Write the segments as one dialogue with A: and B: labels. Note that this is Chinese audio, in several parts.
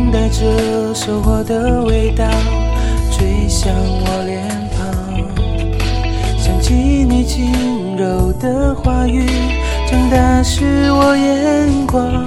A: 风带着收获的味道吹向我脸庞，想起你轻柔的话语，正打湿我眼眶。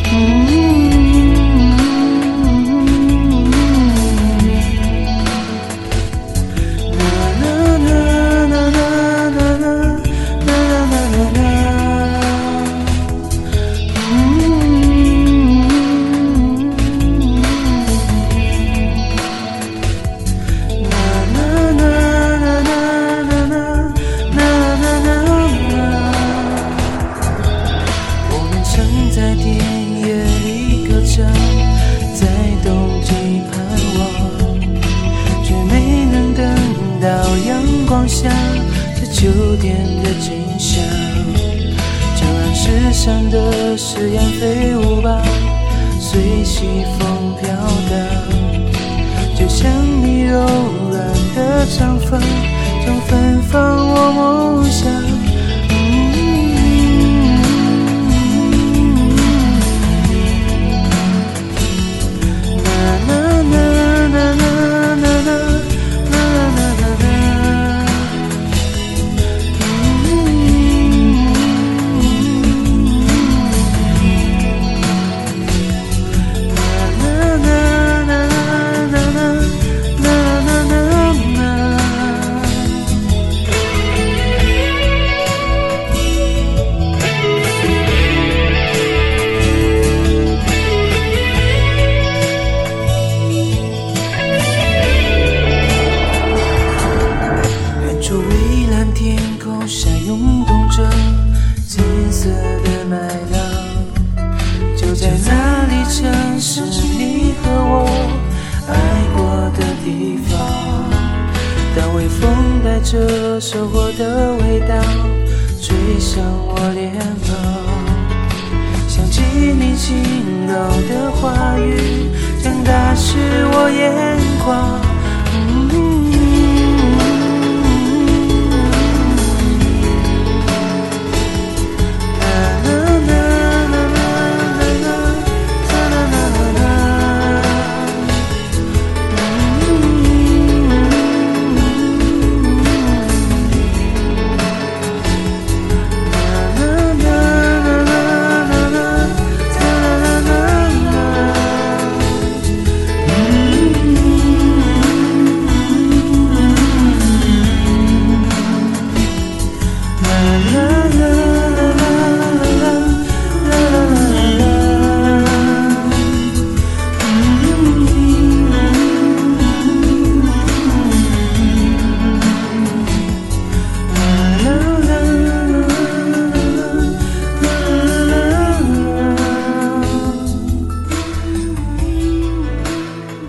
A: 在田野里歌唱，在冬季盼望，却没能等到阳光下这秋天的景象。就让世上的誓言飞舞吧，随西风飘荡，就像你柔软的长发，正芬芳我梦想。天空下涌动着金色的麦浪，就在那里城市你和我爱过的地方。当微风带着收获的味道吹向我脸庞，想起你轻柔的